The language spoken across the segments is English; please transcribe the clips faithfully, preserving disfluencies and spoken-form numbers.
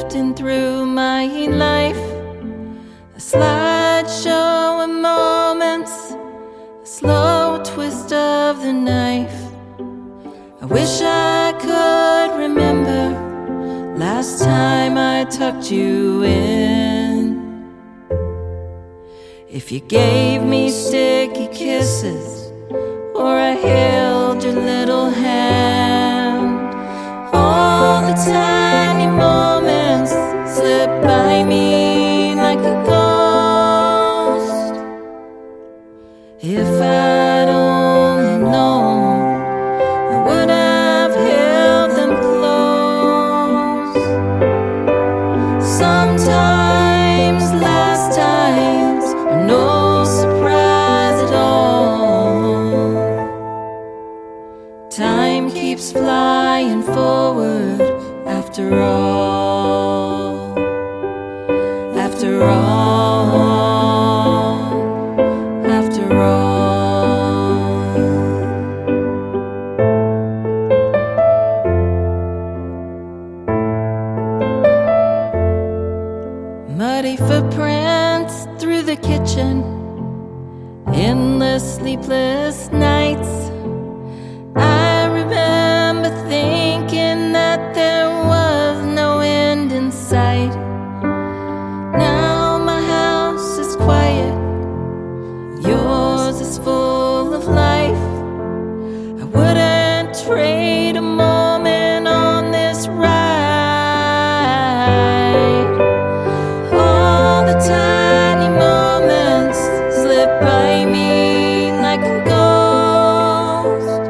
drifting through my life, a slideshow of moments, a slow twist of the knife. I wish I could remember last time I tucked you in. If you gave me sticky kisses, or I held your little hand, all the tiny moments slip by me like a ghost. If I'd only known, I would have held them close. Sometimes last times are no surprise at all. Time keeps flying forward after all, after all, after all. Muddy footprints through the kitchen, endless sleepless nights. I remember thinking that there was no end in sight. Now my house is quiet, yours is full of life. I wouldn't trade a moment on this ride. All the tiny moments slip by me like a ghost.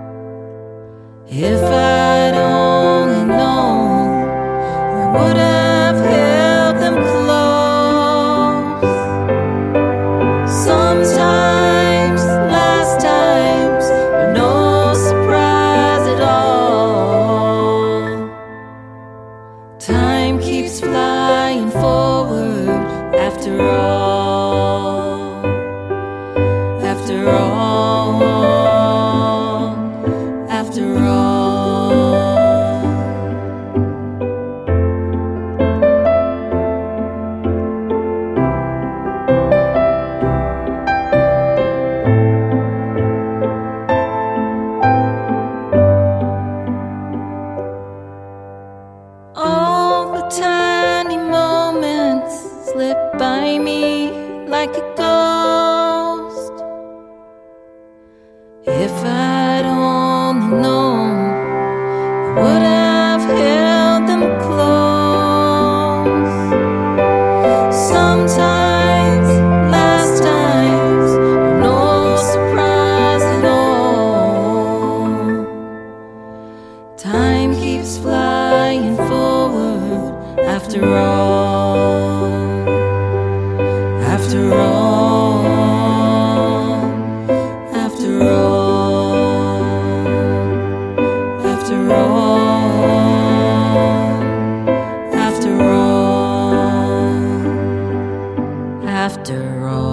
If I'd only known, I would have held them close. Sometimes last times are no surprise at all. Time keeps flying forward after all, after all, after all. All the tiny moments slip by me like a ghost. If I'd only known, I would have held them close. Sometimes last times are no surprise at all. Time keeps flying forward after all, after all, after all, after all, after all, after all.